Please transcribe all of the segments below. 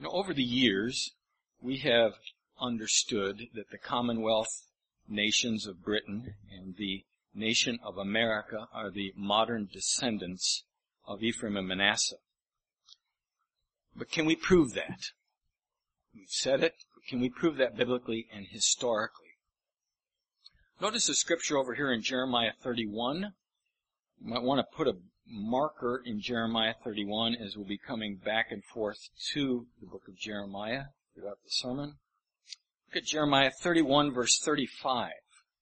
Over the years, we have understood that the Commonwealth nations of Britain and the nation of America are the modern descendants of Ephraim and Manasseh. But can we prove that? We've said it, but can we prove that biblically and historically? Notice the scripture over here in Jeremiah 31. You might want to put a marker in Jeremiah 31 as we'll be coming back and forth to the book of Jeremiah throughout the sermon. Look at Jeremiah 31 verse 35.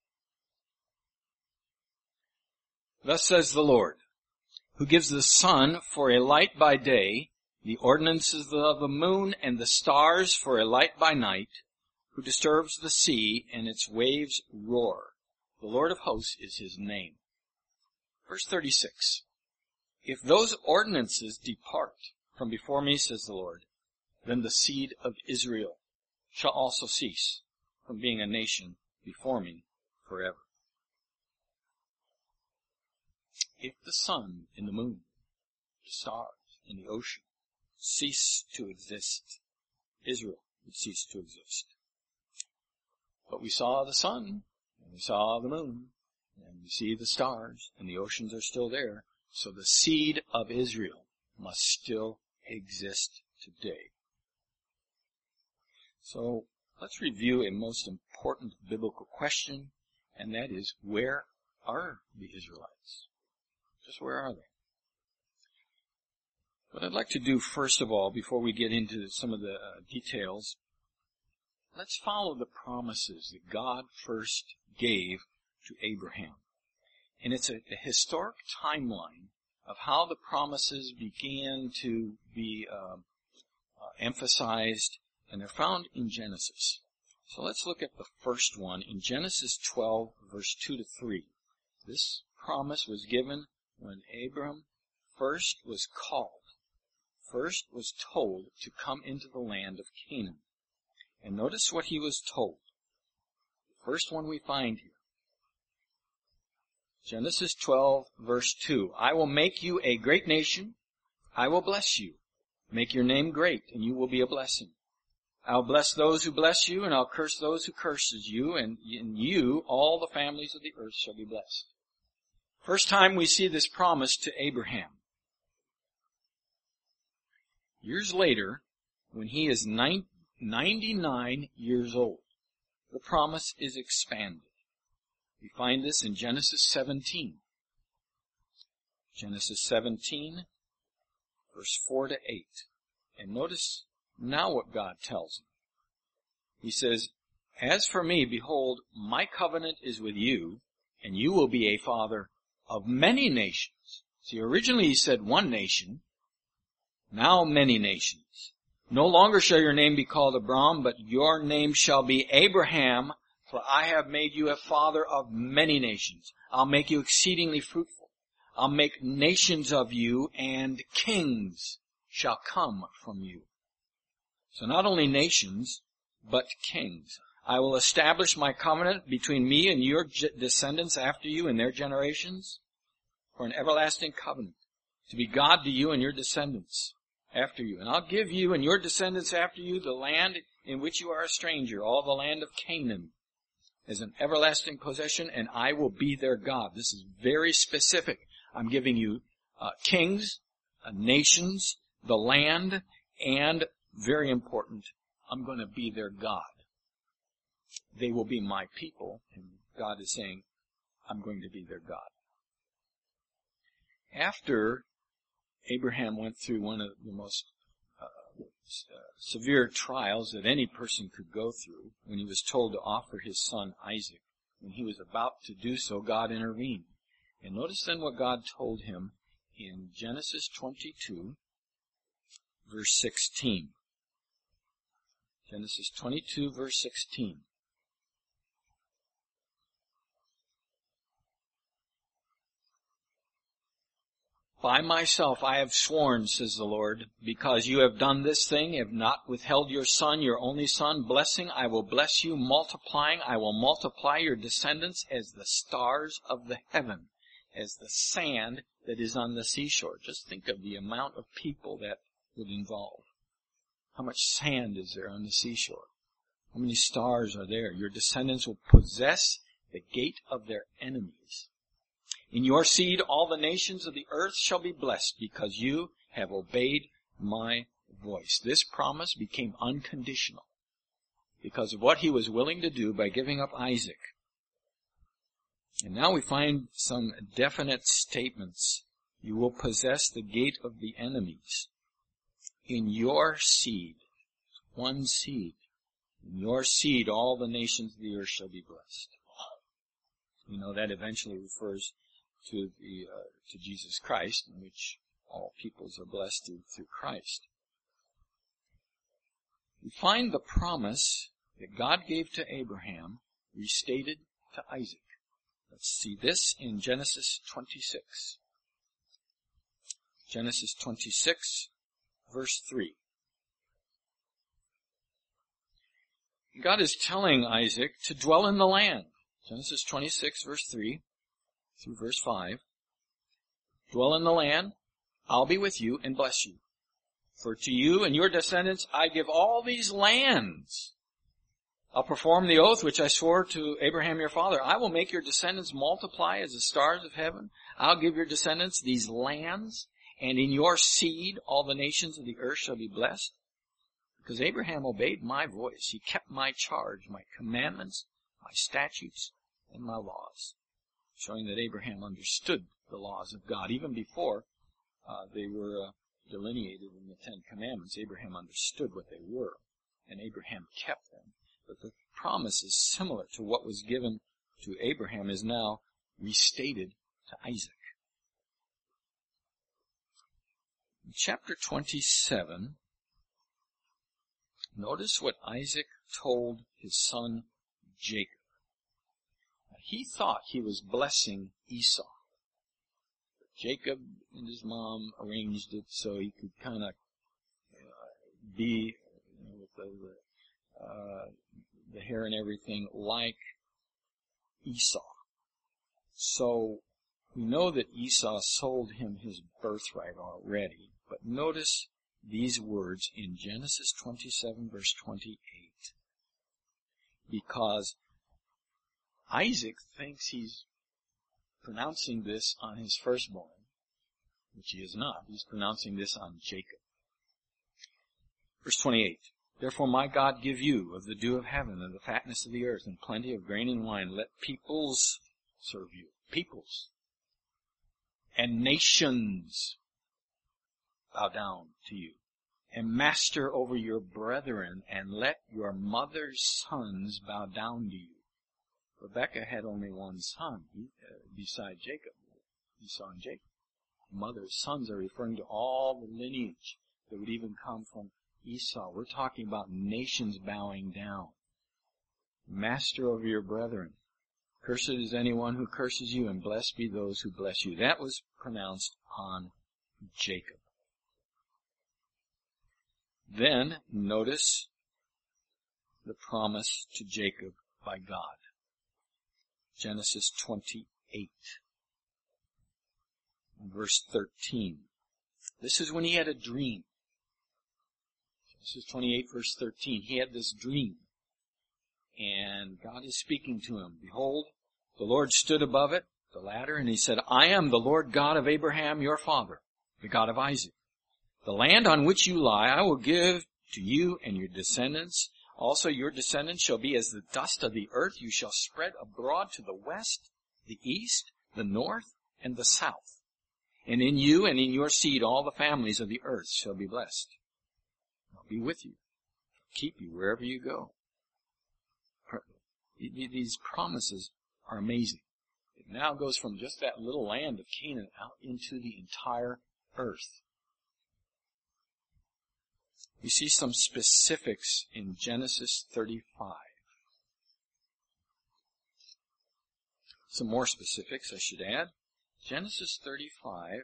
Thus says the Lord, who gives the sun for a light by day, the ordinances of the moon and the stars for a light by night, who disturbs the sea and its waves roar. The Lord of hosts is his name. Verse 36. If those ordinances depart from before me, says the Lord, then the seed of Israel shall also cease from being a nation before me forever. If the sun and the moon, the stars and the ocean cease to exist, Israel would cease to exist. But we saw the sun, and we saw the moon, and we see the stars, and the oceans are still there. So the seed of Israel must still exist today. So let's review a most important biblical question, and that is, where are the Israelites? Just where are they? What I'd like to do first of all, before we get into some of the details, let's follow the promises that God first gave to Abraham. And it's a historic timeline of how the promises began to be emphasized, and they're found in Genesis. So let's look at the first one in Genesis 12, verse 2 to 3. This promise was given when Abram first was called, first was told to come into the land of Canaan. And notice what he was told. The first one we find here. Genesis 12, verse 2. I will make you a great nation. I will bless you. Make your name great, and you will be a blessing. I'll bless those who bless you, and I'll curse those who curses you, and in you all the families of the earth shall be blessed. First time we see this promise to Abraham. Years later, when he is 99 years old, the promise is expanded. We find this in Genesis 17. Genesis 17, verse 4 to 8. And notice now what God tells him. He says, as for me, behold, my covenant is with you, and you will be a father of many nations. See, originally he said one nation, now many nations. No longer shall your name be called Abram, but your name shall be Abraham, for I have made you a father of many nations. I'll make you exceedingly fruitful. I'll make nations of you, and kings shall come from you. So not only nations, but kings. I will establish my covenant between me and your descendants after you and their generations for an everlasting covenant, to be God to you and your descendants after you. And I'll give you and your descendants after you the land in which you are a stranger, all the land of Canaan, as an everlasting possession, and I will be their God. This is very specific. I'm giving you kings, nations, the land, and, very important, I'm going to be their God. They will be my people, and God is saying, I'm going to be their God. After Abraham went through one of the most severe trials that any person could go through, when he was told to offer his son Isaac, when he was about to do so, God intervened. And notice then what God told him in Genesis 22, verse 16. Genesis 22, verse 16. By myself I have sworn, says the Lord, because you have done this thing, have not withheld your son, your only son, blessing, I will bless you, multiplying, I will multiply your descendants as the stars of the heaven, as the sand that is on the seashore. Just think of the amount of people that would involve. How much sand is there on the seashore? How many stars are there? Your descendants will possess the gate of their enemies. In your seed all the nations of the earth shall be blessed because you have obeyed my voice. This promise became unconditional because of what he was willing to do by giving up Isaac. And now we find some definite statements. You will possess the gate of the enemies. In your seed, one seed, in your seed all the nations of the earth shall be blessed. You know, that eventually refers to Jesus Christ, in which all peoples are blessed through Christ. We find the promise that God gave to Abraham restated to Isaac. Let's see this in Genesis 26. Genesis 26, verse 3. God is telling Isaac to dwell in the land. Genesis 26, verse 3 through verse 5. Dwell in the land, I'll be with you and bless you. For to you and your descendants I give all these lands. I'll perform the oath which I swore to Abraham your father. I will make your descendants multiply as the stars of heaven. I'll give your descendants these lands, and in your seed all the nations of the earth shall be blessed. Because Abraham obeyed my voice. He kept my charge, my commandments, my statutes, and my laws. Showing that Abraham understood the laws of God. Even before they were delineated in the Ten Commandments, Abraham understood what they were, and Abraham kept them. But the promise is similar to what was given to Abraham is now restated to Isaac. In chapter 27, notice what Isaac told his son Jacob. He thought he was blessing Esau. Jacob and his mom arranged it so he could kind of be with the hair and everything like Esau. So we know that Esau sold him his birthright already. But notice these words in Genesis 27 verse 28. Because Isaac thinks he's pronouncing this on his firstborn, which he is not. He's pronouncing this on Jacob. Verse 28. Therefore my God give you of the dew of heaven and the fatness of the earth and plenty of grain and wine. Let peoples serve you. Peoples. And nations bow down to you. And master over your brethren, and let your mother's sons bow down to you. Rebekah had only one son beside Jacob, Esau and Jacob. Mother's sons are referring to all the lineage that would even come from Esau. We're talking about nations bowing down. Master over your brethren. Cursed is anyone who curses you, and blessed be those who bless you. That was pronounced on Jacob. Then, notice the promise to Jacob by God. Genesis 28, verse 13. This is when he had a dream. Genesis 28, verse 13. He had this dream. And God is speaking to him. Behold, the Lord stood above it, the ladder, and he said, I am the Lord God of Abraham your father, the God of Isaac. The land on which you lie I will give to you and your descendants. Also your descendants shall be as the dust of the earth. You shall spread abroad to the west, the east, the north, and the south. And in you and in your seed all the families of the earth shall be blessed. I'll be with you, keep you wherever you go. These promises are amazing. It now goes from just that little land of Canaan out into the entire earth. We see some specifics in Genesis 35. Some more specifics, I should add. Genesis 35.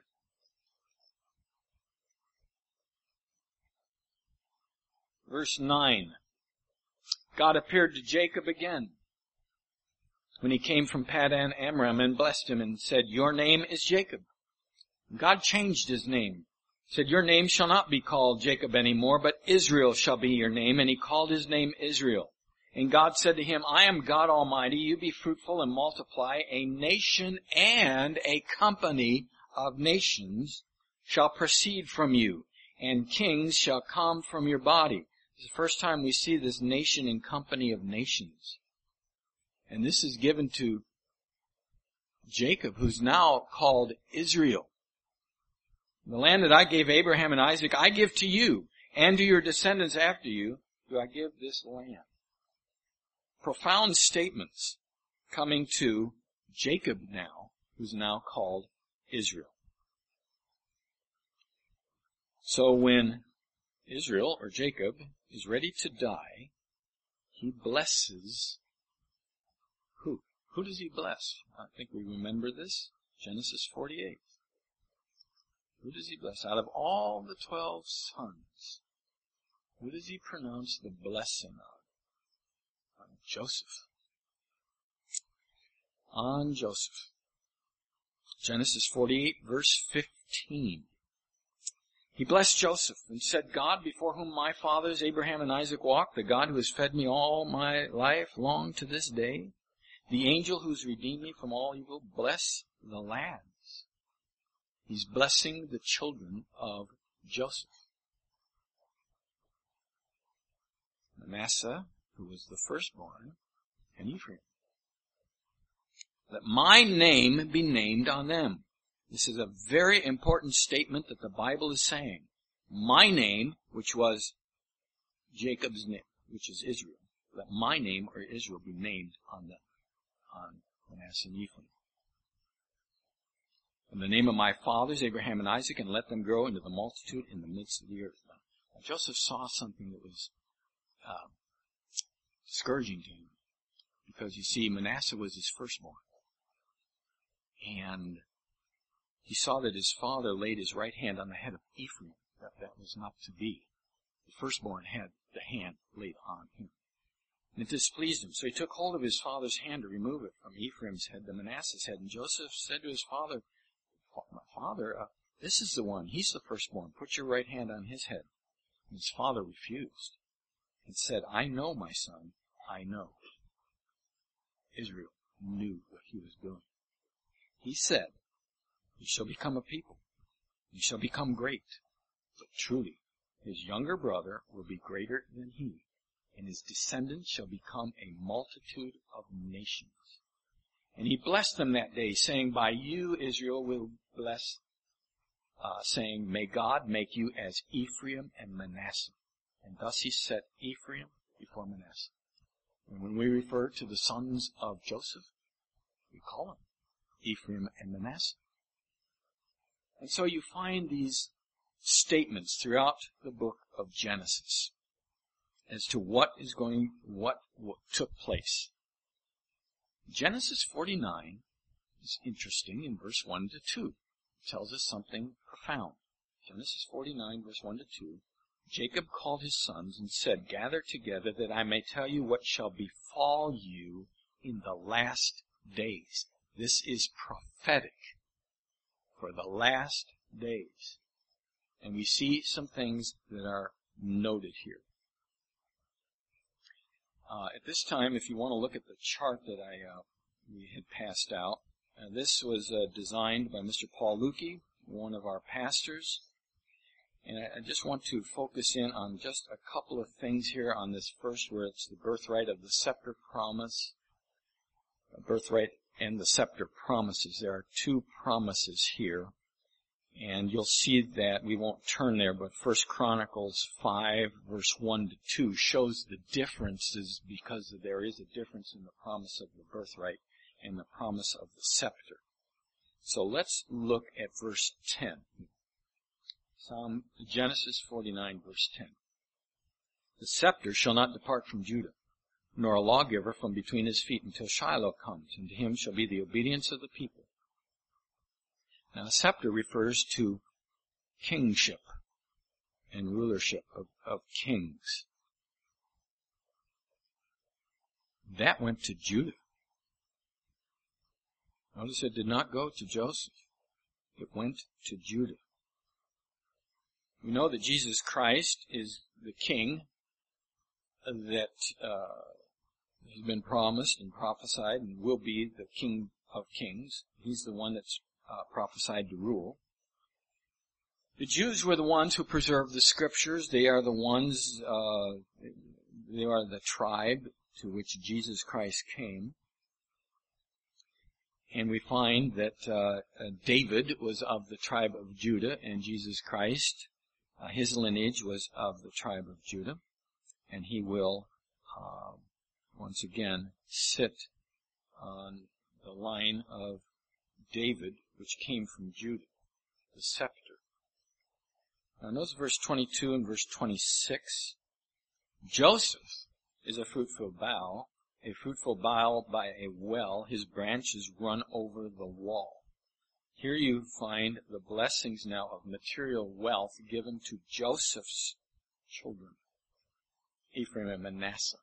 Verse 9. God appeared to Jacob again when he came from Paddan Aram and blessed him and said, your name is Jacob. God changed his name said, your name shall not be called Jacob anymore, but Israel shall be your name. And he called his name Israel. And God said to him, I am God Almighty. You be fruitful and multiply. A nation and a company of nations shall proceed from you, and kings shall come from your body. It's the first time we see this nation and company of nations. And this is given to Jacob, who's now called Israel. The land that I gave Abraham and Isaac, I give to you, and to your descendants after you, do I give this land. Profound statements coming to Jacob now, who's now called Israel. So when Israel, or Jacob, is ready to die, he blesses who? Who does he bless? I think we remember this. Genesis 48. Who does he bless? Out of all the 12 sons, who does he pronounce the blessing of? On Joseph. On Joseph. Genesis 48, verse 15. He blessed Joseph and said, God, before whom my fathers Abraham and Isaac walked, the God who has fed me all my life long to this day, the angel who has redeemed me from all evil, bless the lads. He's blessing the children of Joseph. Manasseh, who was the firstborn, and Ephraim. Let my name be named on them. This is a very important statement that the Bible is saying. My name, which was Jacob's name, which is Israel. Let my name, or Israel, be named on them, on Manasseh and Ephraim. In the name of my fathers, Abraham and Isaac, and let them grow into the multitude in the midst of the earth. Now, Joseph saw something that was discouraging to him. Because, you see, Manasseh was his firstborn. And he saw that his father laid his right hand on the head of Ephraim. That was not to be. The firstborn had the hand laid on him. And it displeased him. So he took hold of his father's hand to remove it from Ephraim's head to Manasseh's head. And Joseph said to his father, my father, this is the one. He's the firstborn. Put your right hand on his head. And his father refused and said, I know, my son, I know. Israel knew what he was doing. He said, you shall become a people. You shall become great. But truly, his younger brother will be greater than he, and his descendants shall become a multitude of nations. And he blessed them that day, saying, by you Israel will bless, saying, may God make you as Ephraim and Manasseh. And thus he set Ephraim before Manasseh. And when we refer to the sons of Joseph, we call them Ephraim and Manasseh. And so you find these statements throughout the book of Genesis as to what took place. Genesis 49 is interesting in verse 1 to 2. It tells us something profound. Genesis 49, verse 1 to 2. Jacob called his sons and said, gather together that I may tell you what shall befall you in the last days. This is prophetic for the last days. And we see some things that are noted here. At this time, if you want to look at the chart that we had passed out, this was designed by Mr. Paul Lukey, one of our pastors. And I just want to focus in on just a couple of things here on this first, where it's the birthright of the scepter promise. Birthright and the scepter promises. There are two promises here. And you'll see that, we won't turn there, but 1 Chronicles 5, verse 1 to 2 shows the differences, because there is a difference in the promise of the birthright and the promise of the scepter. So let's look at verse 10. Genesis 49, verse 10. The scepter shall not depart from Judah, nor a lawgiver from between his feet until Shiloh comes, and to him shall be the obedience of the people. Now, a scepter refers to kingship and rulership of kings. That went to Judah. Notice it did not go to Joseph. It went to Judah. We know that Jesus Christ is the King that has been promised and prophesied and will be the King of Kings. He's the one that's prophesied to rule. The Jews were the ones who preserved the Scriptures. They are the ones, they are the tribe to which Jesus Christ came. And we find that David was of the tribe of Judah, and Jesus Christ, his lineage was of the tribe of Judah. And he will, once again, sit on the line of David, which came from Judah, the scepter. Now notice verse 22 and verse 26. Joseph is a fruitful bough by a well. His branches run over the wall. Here you find the blessings now of material wealth given to Joseph's children, Ephraim and Manasseh.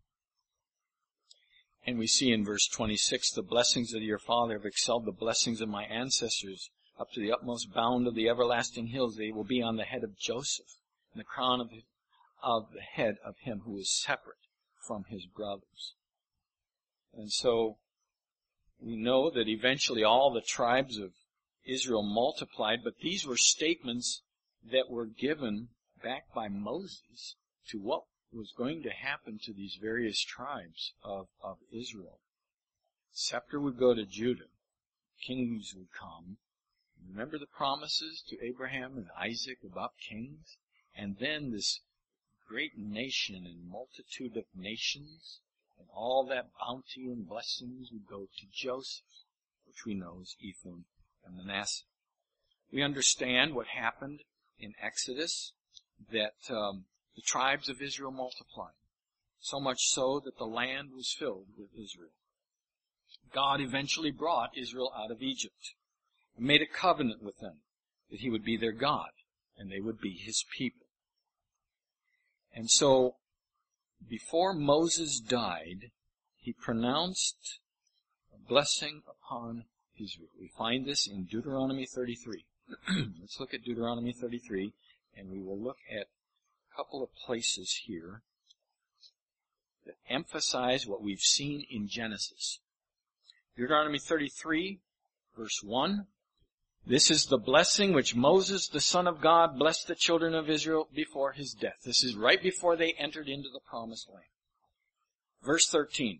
And we see in verse 26, the blessings of your father have excelled the blessings of my ancestors. Up to the utmost bound of the everlasting hills, they will be on the head of Joseph, and the crown of the head of him who is separate from his brothers. And so, we know that eventually all the tribes of Israel multiplied, but these were statements that were given back by Moses to what was going to happen to these various tribes of Israel. The scepter would go to Judah. Kings would come. Remember the promises to Abraham and Isaac about kings? And then this great nation and multitude of nations, and all that bounty and blessings would go to Joseph, which we know is Ephraim and Manasseh. We understand what happened in Exodus, that the tribes of Israel multiplied, so much so that the land was filled with Israel. God eventually brought Israel out of Egypt and made a covenant with them that he would be their God and they would be his people. And so, before Moses died, he pronounced a blessing upon Israel. We find this in Deuteronomy 33. Let's look at Deuteronomy 33, and we will look at a couple of places here that emphasize what we've seen in Genesis. Deuteronomy 33, verse 1. This is the blessing which Moses, the son of God, blessed the children of Israel before his death. This is right before they entered into the promised land. Verse 13.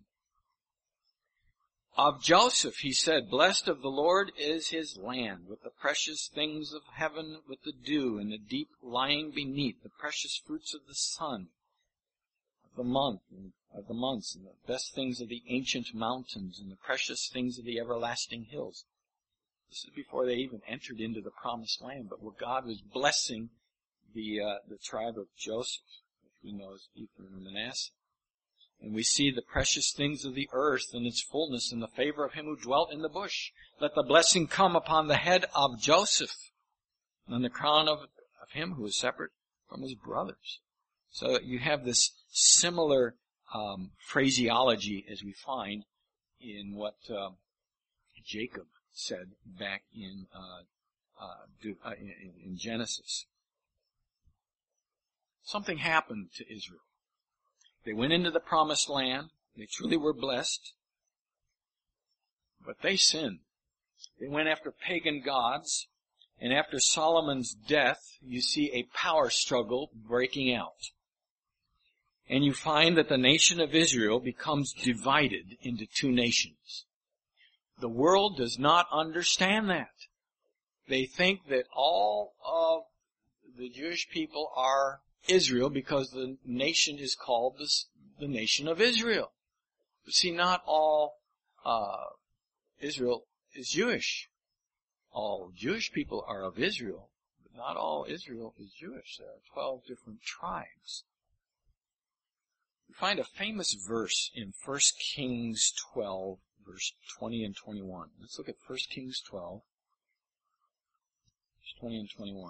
Of Joseph he said, blessed of the Lord is his land, with the precious things of heaven, with the dew and the deep lying beneath, the precious fruits of the sun, of the months, and the best things of the ancient mountains, and the precious things of the everlasting hills. This is before they even entered into the promised land, but where God was blessing the tribe of Joseph, which we know as Ephraim and Manasseh. And we see the precious things of the earth and its fullness and the favor of him who dwelt in the bush. Let the blessing come upon the head of Joseph and on the crown of him who is separate from his brothers. So you have this similar phraseology as we find in what Jacob said back in Genesis. Something happened to Israel. They went into the promised land. They truly were blessed. But they sinned. They went after pagan gods. And after Solomon's death, you see a power struggle breaking out. And you find that the nation of Israel becomes divided into two nations. The world does not understand that. They think that all of the Jewish people are Israel because the nation is called the nation of Israel. But see, not all Israel is Jewish. All Jewish people are of Israel, but not all Israel is Jewish. There are 12 different tribes. We find a famous verse in 1 Kings 12, verse 20 and 21. Let's look at 1 Kings 12, verse 20 and 21.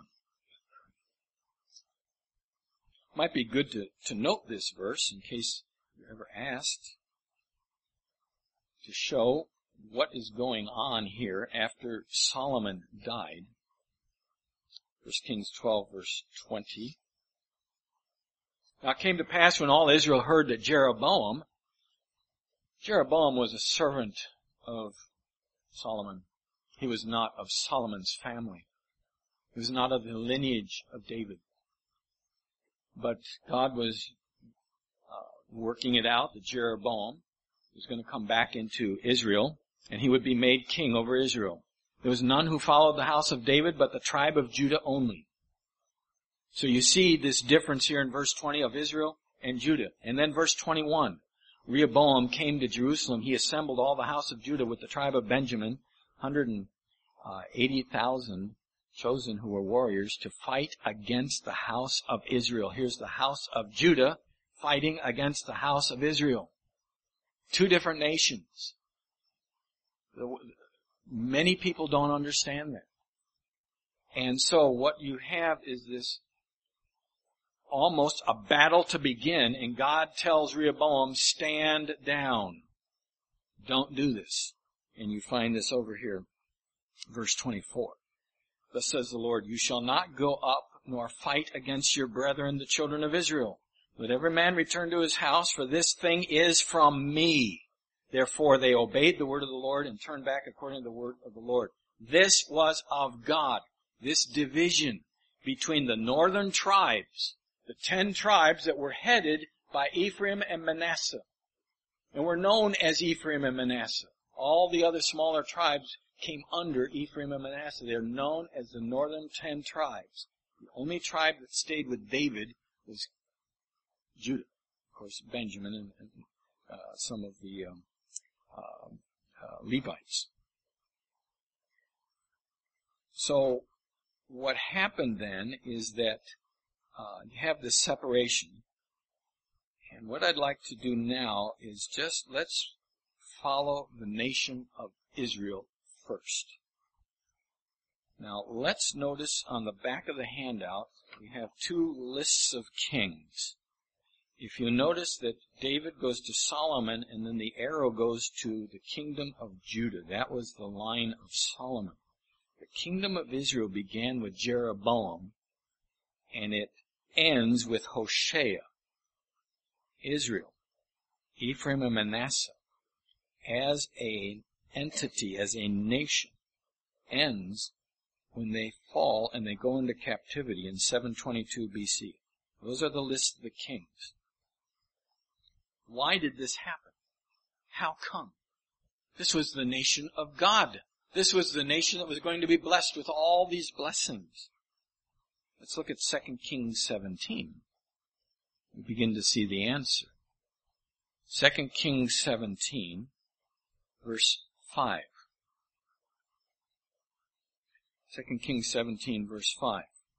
Might be good to note this verse in case you're ever asked, to show what is going on here after Solomon died. 1 Kings 12, verse 20. Now it came to pass when all Israel heard that Jeroboam was a servant of Solomon. He was not of Solomon's family. He was not of the lineage of David. But God was working it out that Jeroboam was going to come back into Israel, and he would be made king over Israel. There was none who followed the house of David, but the tribe of Judah only. So you see this difference here in verse 20 of Israel and Judah. And then verse 21, Rehoboam came to Jerusalem. He assembled all the house of Judah with the tribe of Benjamin, 180,000 chosen who were warriors, to fight against the house of Israel. Here's the house of Judah fighting against the house of Israel. Two different nations. Many people don't understand that. And so what you have is this almost a battle to begin, and God tells Rehoboam, stand down. Don't do this. And you find this over here, verse 24. Thus says the Lord, you shall not go up nor fight against your brethren, the children of Israel. Let every man return to his house, for this thing is from me. Therefore they obeyed the word of the Lord and turned back according to the word of the Lord. This was of God, this division between the northern tribes, the 10 tribes that were headed by Ephraim and Manasseh, and were known as Ephraim and Manasseh. All the other smaller tribes came under Ephraim and Manasseh. They're known as the northern 10 tribes. The only tribe that stayed with David was Judah. Of course, Benjamin and some of the Levites. So what happened then is that you have this separation. And what I'd like to do now is just let's follow the nation of Israel first. Now let's notice on the back of the handout we have 2 lists of kings. If you notice that David goes to Solomon and then the arrow goes to the kingdom of Judah. That was the line of Solomon. The kingdom of Israel began with Jeroboam and it ends with Hoshea. Israel, Ephraim and Manasseh, as an entity, as a nation, ends when they fall and they go into captivity in 722 BC. Those are the list of the kings. Why did this happen? How come? This was the nation of God. This was the nation that was going to be blessed with all these blessings. Let's look at 2 Kings 17. We begin to see the answer. 2 Kings 17, verse 5. 2 Kings 17, verse 5.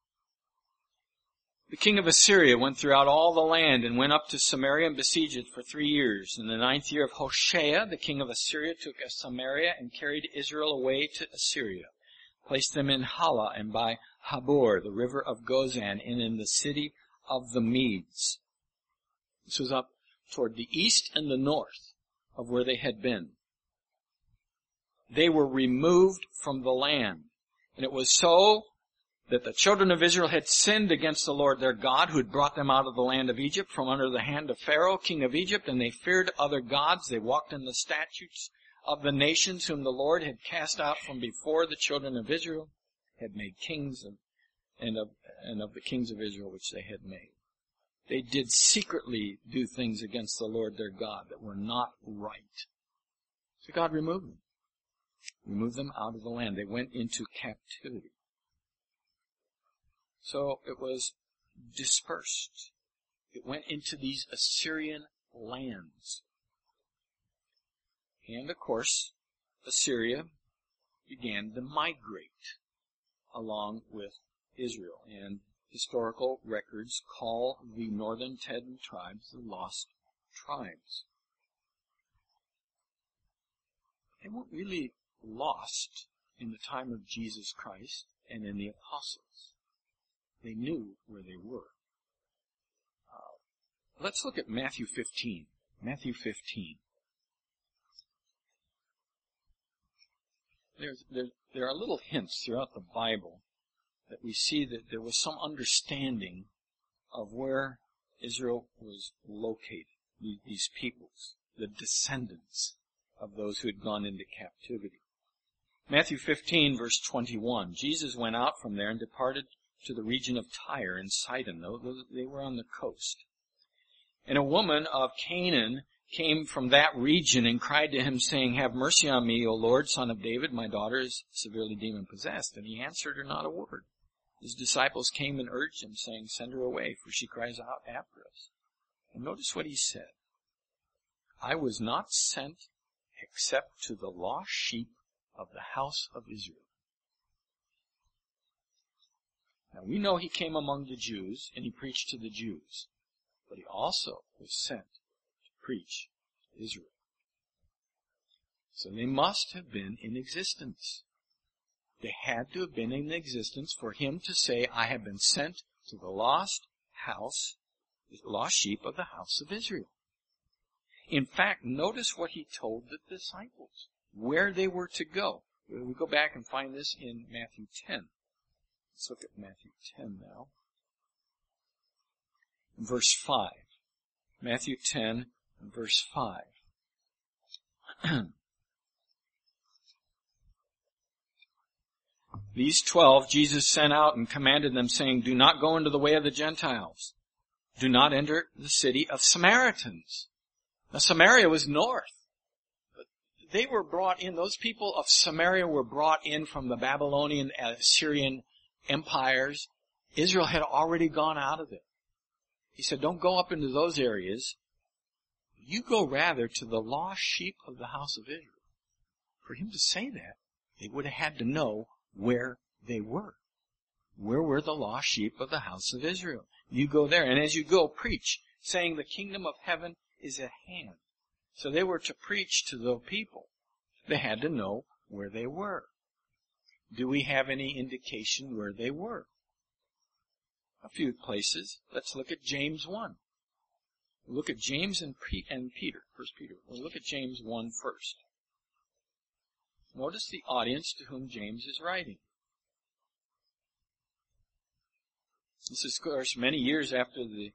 The king of Assyria went throughout all the land and went up to Samaria and besieged it for 3 years. In the 9th year of Hoshea, the king of Assyria took Samaria and carried Israel away to Assyria, placed them in Hala and by Habor, the river of Gozan, and in the city of the Medes. This was up toward the east and the north of where they had been. They were removed from the land. And it was so that the children of Israel had sinned against the Lord their God, who had brought them out of the land of Egypt from under the hand of Pharaoh, king of Egypt, and they feared other gods. They walked in the statutes of the nations whom the Lord had cast out from before the children of Israel, had made kings of the kings of Israel which they had made. They did secretly do things against the Lord their God that were not right. So God removed them. Removed them out of the land. They went into captivity. So it was dispersed. It went into these Assyrian lands. And of course, Assyria began to migrate along with Israel. And historical records call the northern 10 tribes the lost tribes. They weren't really lost in the time of Jesus Christ and in the apostles. They knew where they were. Let's look at Matthew 15. Matthew 15. There are little hints throughout the Bible that we see that there was some understanding of where Israel was located, these peoples, the descendants of those who had gone into captivity. Matthew 15, verse 21, Jesus went out from there and departed to the region of Tyre and Sidon. They were on the coast. And a woman of Canaan came from that region and cried to him, saying, "Have mercy on me, O Lord, Son of David, my daughter is severely demon-possessed." And he answered her not a word. His disciples came and urged him, saying, "Send her away, for she cries out after us." And notice what he said. "I was not sent except to the lost sheep of the house of Israel." Now we know he came among the Jews, and he preached to the Jews. But he also was sent to preach to Israel. So they must have been in existence. They had to have been in existence for him to say, "I have been sent to the lost sheep of the house of Israel." In fact, notice what he told the disciples, where they were to go. We go back and find this in Matthew 10. Let's look at Matthew 10 now. Verse 5. Matthew 10, verse 5. These 12 Jesus sent out and commanded them, saying, "Do not go into the way of the Gentiles. Do not enter the city of Samaritans." Now Samaria was north. But they were brought in, those people of Samaria were brought in from the Babylonian, Assyrian empires. Israel had already gone out of it. He said, "Don't go up into those areas. You go rather to the lost sheep of the house of Israel." For him to say that, they would have had to know where they were. Where were the lost sheep of the house of Israel? You go there, and as you go, preach, saying the kingdom of heaven is at hand. So they were to preach to the people. They had to know where they were. Do we have any indication where they were? A few places. Let's look at James 1. We'll look at James and Peter, 1 Peter. We'll look at James 1 first. Notice the audience to whom James is writing. This is, of course, many years after the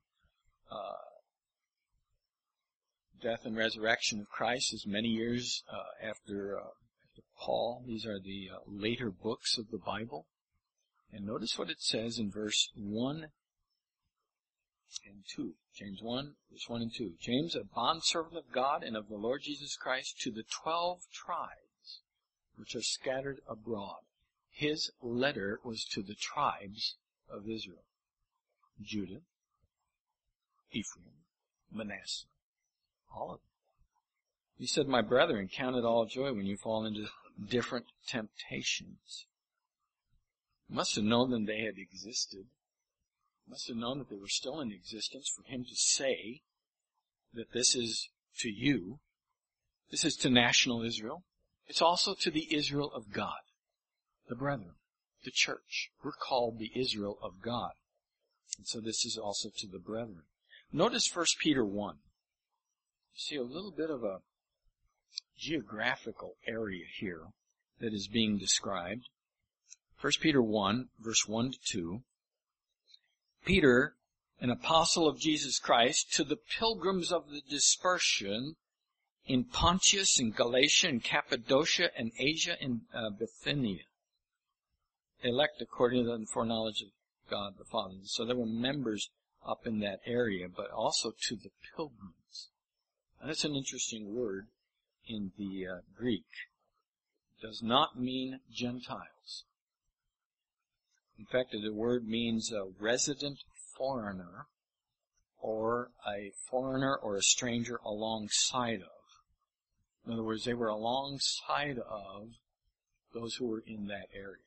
death and resurrection of Christ, is many years after Paul. These are the later books of the Bible. And notice what it says in verse 1 and 2. James 1, verse 1 and 2. "James, a bondservant of God and of the Lord Jesus Christ, to the 12 tribes which are scattered abroad." His letter was to the tribes of Israel. Judah, Ephraim, Manasseh, all of them. He said, "My brethren, count it all joy when you fall into different temptations." He must have known that they had existed. He must have known that they were still in existence for him to say that this is to you. This is to national Israel. It's also to the Israel of God, the brethren, the church. We're called the Israel of God. And so this is also to the brethren. Notice 1 Peter 1. You see a little bit of a geographical area here that is being described. 1 Peter 1, verse 1 to 2. "Peter, an apostle of Jesus Christ, to the pilgrims of the dispersion in Pontus and Galatia and Cappadocia and Asia and Bithynia, elect according to the foreknowledge of God the Father." So there were members up in that area, but also to the pilgrims. Now, that's an interesting word in the Greek. It does not mean Gentiles. In fact, the word means a resident foreigner, or a foreigner or a stranger alongside of. In other words, they were alongside of those who were in that area.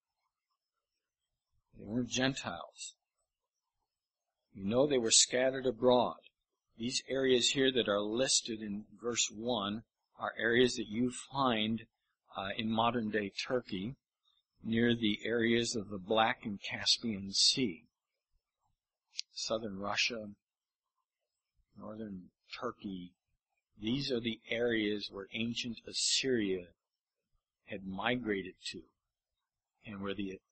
They weren't Gentiles. You know they were scattered abroad. These areas here that are listed in verse 1 are areas that you find in modern-day Turkey, near the areas of the Black and Caspian Sea. Southern Russia, northern Turkey, these are the areas where ancient Assyria had migrated to, and where the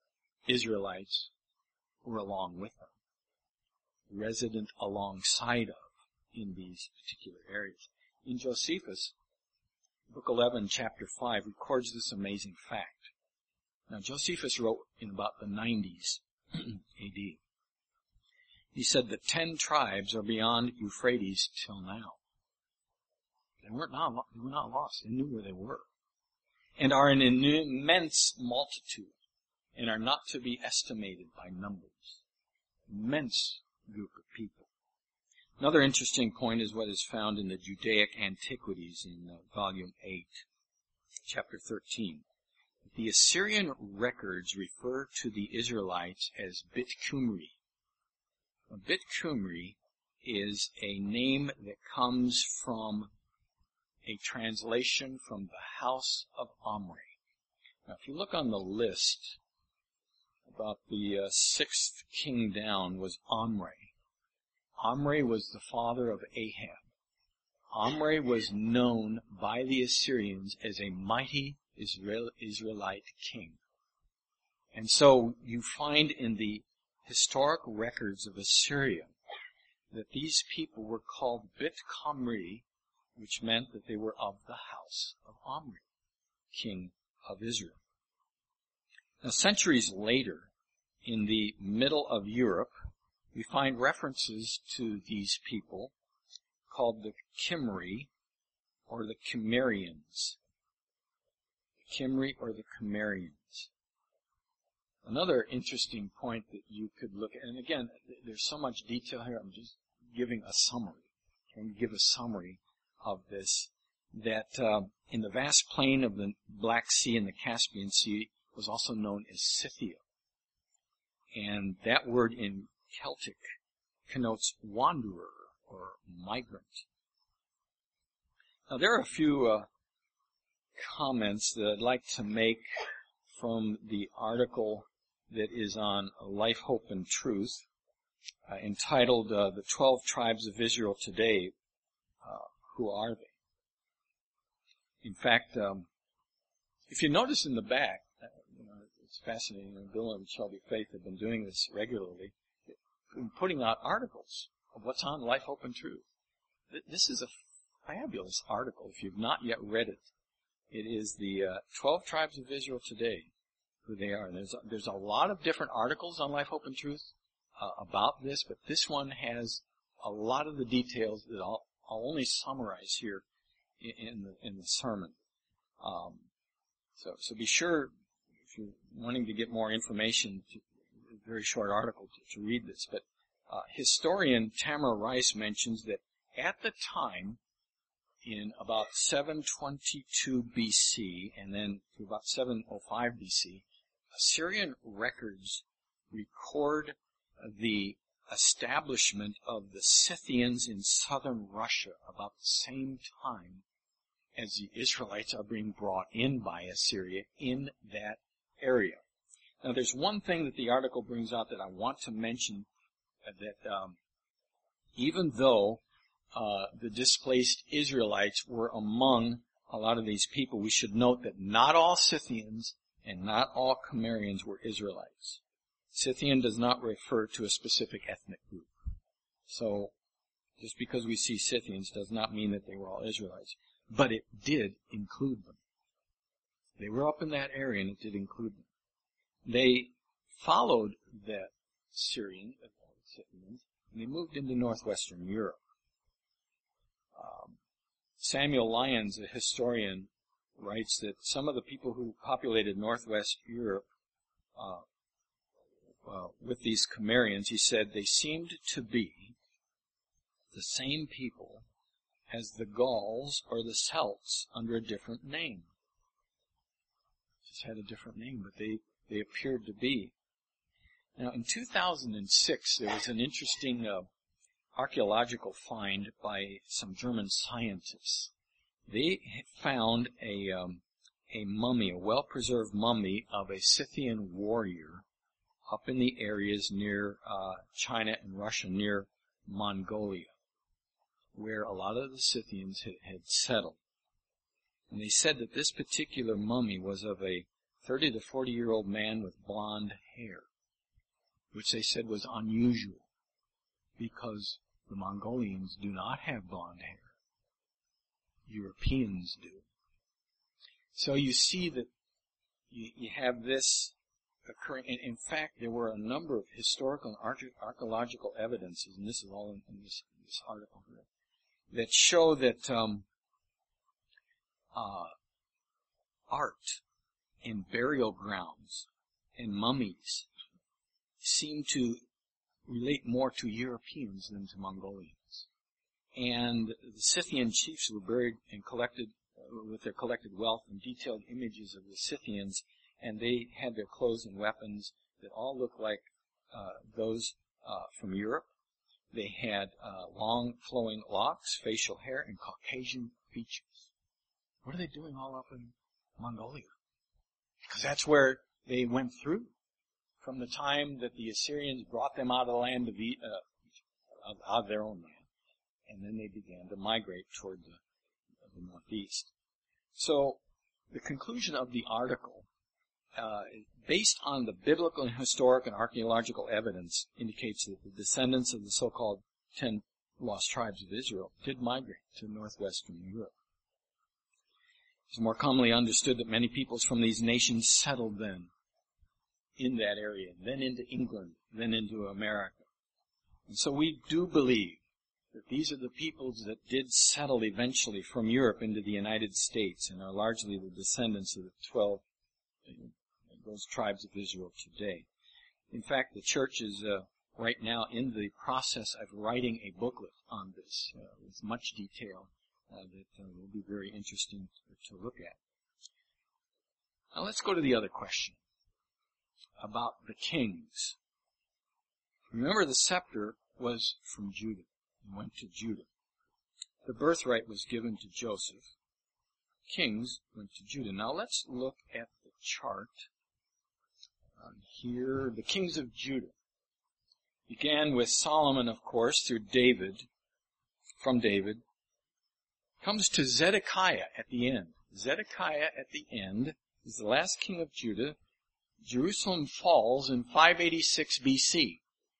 Israelites were along with them, resident alongside of in these particular areas. In Josephus, Book 11, chapter 5, records this amazing fact. Now, Josephus wrote in about the 90s A.D. He said that 10 tribes are beyond Euphrates till now. They were not lost. They knew where they were. And are an immense multitude, and are not to be estimated by numbers. Immense group of people. Another interesting point is what is found in the Judaic Antiquities in volume 8, chapter 13. The Assyrian records refer to the Israelites as Bit Cumri. Bit Cumri is a name that comes from a translation from the house of Omri. Now, if you look on the list, about the 6th king down was Omri. Omri was the father of Ahab. Omri was known by the Assyrians as a mighty Israelite king. And so you find in the historic records of Assyria that these people were called Bit Cumri, which meant that they were of the house of Omri, king of Israel. Now, centuries later, in the middle of Europe, we find references to these people called the Kimri or the Cimmerians. The Kimri or the Cimmerians. Another interesting point that you could look at, and again, there's so much detail here, I'm just giving a summary. I'm going to give a summary of this, that in the vast plain of the Black Sea and the Caspian Sea was also known as Scythia. And that word in Celtic connotes wanderer or migrant. Now, there are a few comments that I'd like to make from the article that is on Life, Hope, and Truth, entitled The 12 Tribes of Israel Today. Who are they? In fact, if you notice in the back, it's fascinating. Bill and Shelby Faith have been doing this regularly, putting out articles of what's on Life, Hope, and Truth. This is a fabulous article. If you've not yet read it, it is the 12 Tribes of Israel Today, who they are. And there's a lot of different articles on Life, Hope, and Truth about this, but this one has a lot of the details that I'll only summarize here in the sermon. So be sure, if you're wanting to get more information, a very short article to read this. But historian Tamara Rice mentions that at the time, in about 722 BC and then to about 705 BC, Assyrian records record the establishment of the Scythians in southern Russia about the same time as the Israelites are being brought in by Assyria in that area. Now, there's one thing that the article brings out that I want to mention, that even though the displaced Israelites were among a lot of these people, we should note that not all Scythians and not all Cimmerians were Israelites. Scythian does not refer to a specific ethnic group. So, just because we see Scythians does not mean that they were all Israelites. But it did include them. They were up in that area and it did include them. They followed that Scythians, and they moved into northwestern Europe. Samuel Lyons, a historian, writes that some of the people who populated northwest Europe with these Cimmerians, he said, they seemed to be the same people as the Gauls or the Celts under a different name. Just had a different name, but they appeared to be. Now, in 2006, there was an interesting archaeological find by some German scientists. They found a mummy, a well-preserved mummy of a Scythian warrior up in the areas near China and Russia, near Mongolia, where a lot of the Scythians had settled. And they said that this particular mummy was of a 30 to 40-year-old man with blonde hair, which they said was unusual because the Mongolians do not have blonde hair. Europeans do. So you see that you have this occurring. In fact, there were a number of historical and archaeological evidences, and this is all in this article here, that show that art and burial grounds and mummies seem to relate more to Europeans than to Mongolians. And the Scythian chiefs were buried and collected with their collected wealth and detailed images of the Scythians, and they had their clothes and weapons that all looked like those from Europe. They had long flowing locks, facial hair, and Caucasian features. What are they doing all up in Mongolia? Because that's where they went through from the time that the Assyrians brought them out of the land out of their own land, and then they began to migrate toward the northeast. So the conclusion of the article, based on the biblical and historic and archaeological evidence, indicates that the descendants of the so-called 10 lost tribes of Israel did migrate to northwestern Europe. It's more commonly understood that many peoples from these nations settled then in that area, then into England, then into America. And so we do believe that these are the peoples that did settle eventually from Europe into the United States and are largely the descendants of the 12, those tribes of Israel today. In fact, the church is right now in the process of writing a booklet on this with much detail that will be very interesting to look at. Now let's go to the other question about the kings. Remember, the scepter was from Judah. It went to Judah. The birthright was given to Joseph. Kings went to Judah. Now let's look at the chart here. The kings of Judah began with Solomon, of course, through David, from David. Comes to Zedekiah at the end. Zedekiah at the end is the last king of Judah. Jerusalem falls in 586 BC.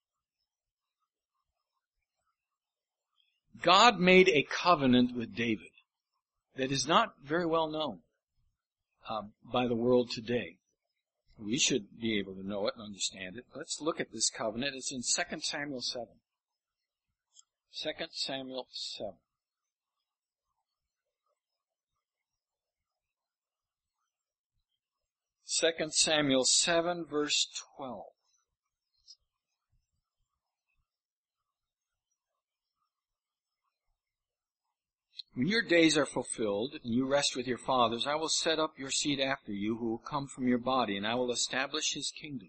God made a covenant with David that is not very well known by the world today. We should be able to know it and understand it. Let's look at this covenant. It's in 2 Samuel 7. 2 Samuel 7. 2 Samuel 7, verse 12. When your days are fulfilled, and you rest with your fathers, I will set up your seed after you, who will come from your body, and I will establish his kingdom.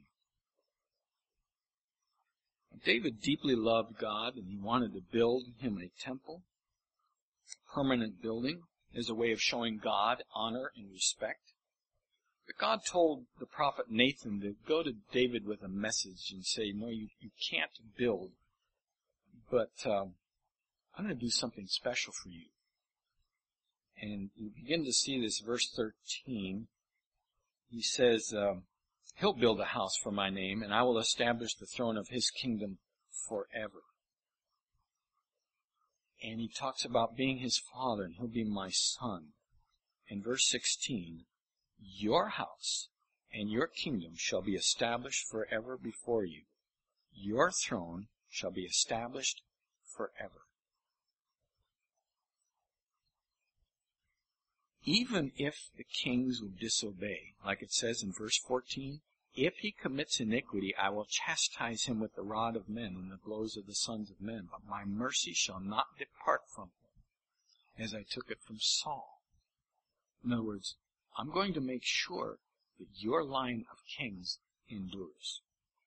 David deeply loved God, and he wanted to build him a temple, a permanent building, as a way of showing God honor and respect. But God told the prophet Nathan to go to David with a message and say, no, you can't build, but I'm going to do something special for you. And you begin to see this, verse 13. He says, he'll build a house for my name, and I will establish the throne of his kingdom forever. And he talks about being his father, and he'll be my son. In verse 16, your house and your kingdom shall be established forever before you. Your throne shall be established forever. Even if the kings would disobey, like it says in verse 14, if he commits iniquity, I will chastise him with the rod of men and the blows of the sons of men, but my mercy shall not depart from him, as I took it from Saul. In other words, I'm going to make sure that your line of kings endures.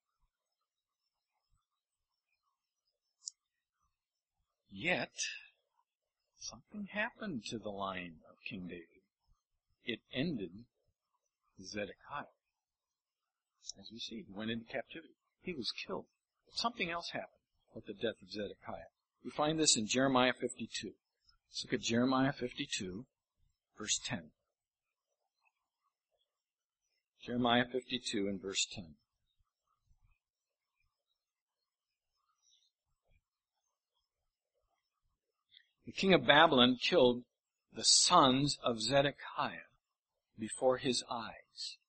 Yet, something happened to the line of King David. It ended with Zedekiah. As we see, he went into captivity. He was killed. But something else happened with the death of Zedekiah. We find this in Jeremiah 52. Let's look at Jeremiah 52, verse 10. Jeremiah 52 and verse 10. The king of Babylon killed the sons of Zedekiah before his eyes.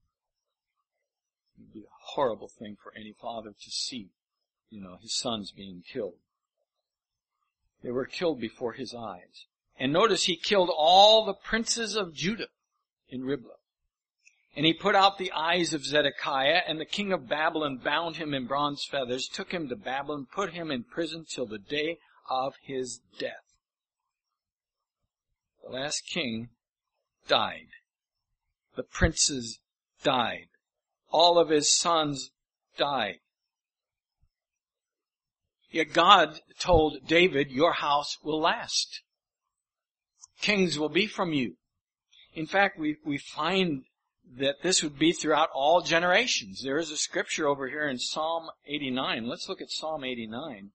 It would be a horrible thing for any father to see, his sons being killed. They were killed before his eyes. And notice he killed all the princes of Judah in Riblah. And he put out the eyes of Zedekiah, and the king of Babylon bound him in bronze feathers, took him to Babylon, put him in prison till the day of his death. The last king died. The princes died. All of his sons died. Yet God told David, your house will last. Kings will be from you. In fact, we find that this would be throughout all generations. There is a scripture over here in Psalm 89. Let's look at Psalm 89.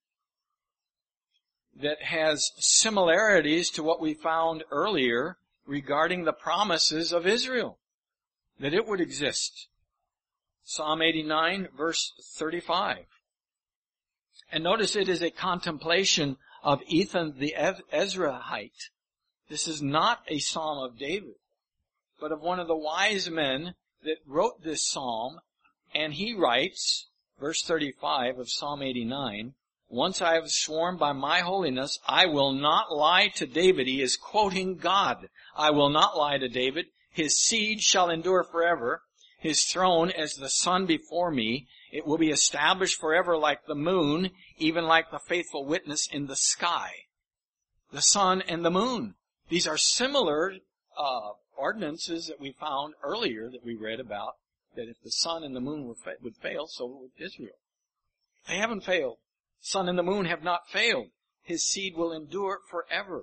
That has similarities to what we found earlier regarding the promises of Israel, that it would exist. Psalm 89, verse 35. And notice it is a contemplation of Ethan the Ezrahite. This is not a psalm of David, but of one of the wise men that wrote this psalm, and he writes, verse 35 of Psalm 89, once I have sworn by my holiness, I will not lie to David. He is quoting God. I will not lie to David. His seed shall endure forever. His throne as the sun before me. It will be established forever like the moon, even like the faithful witness in the sky. The sun and the moon. These are similar ordinances that we found earlier that we read about, that if the sun and the moon would fail, so would Israel. They haven't failed. Sun and the moon have not failed. His seed will endure forever.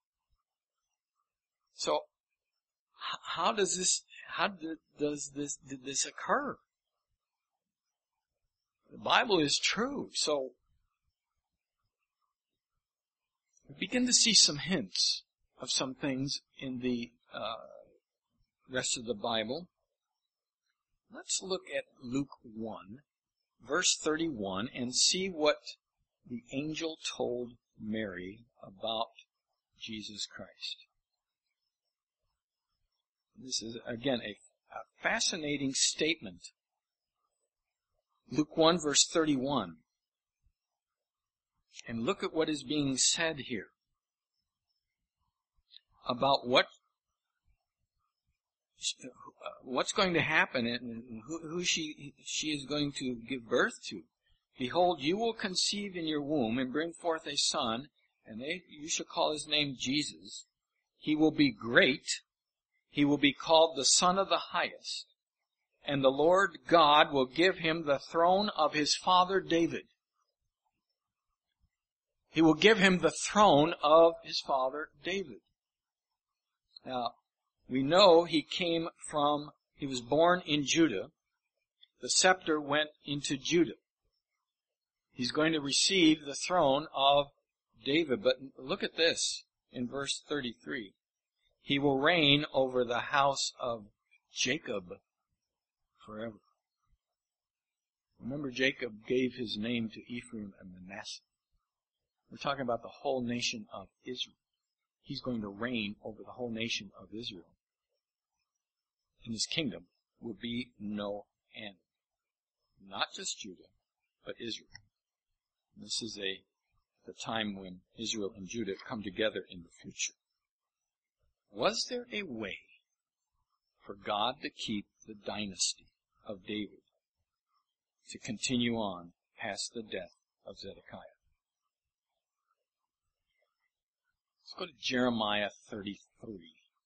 So, did this occur? The Bible is true. So, we begin to see some hints of some things in the rest of the Bible. Let's look at Luke 1, verse 31, and see what the angel told Mary about Jesus Christ. This is, again, a fascinating statement. Luke 1, verse 31. And look at what is being said here about what's going to happen and who she is going to give birth to. Behold, you will conceive in your womb and bring forth a son, and you shall call his name Jesus. He will be great. He will be called the Son of the Highest. And the Lord God will give him the throne of his father David. He will give him the throne of his father David. Now, we know he was born in Judah. The scepter went into Judah. He's going to receive the throne of David. But look at this in verse 33. He will reign over the house of Jacob forever. Remember, Jacob gave his name to Ephraim and Manasseh. We're talking about the whole nation of Israel. He's going to reign over the whole nation of Israel. And his kingdom will be no end. Not just Judah, but Israel. And this is the time when Israel and Judah come together in the future. Was there a way for God to keep the dynasty of David to continue on past the death of Zedekiah? Let's go to Jeremiah 33.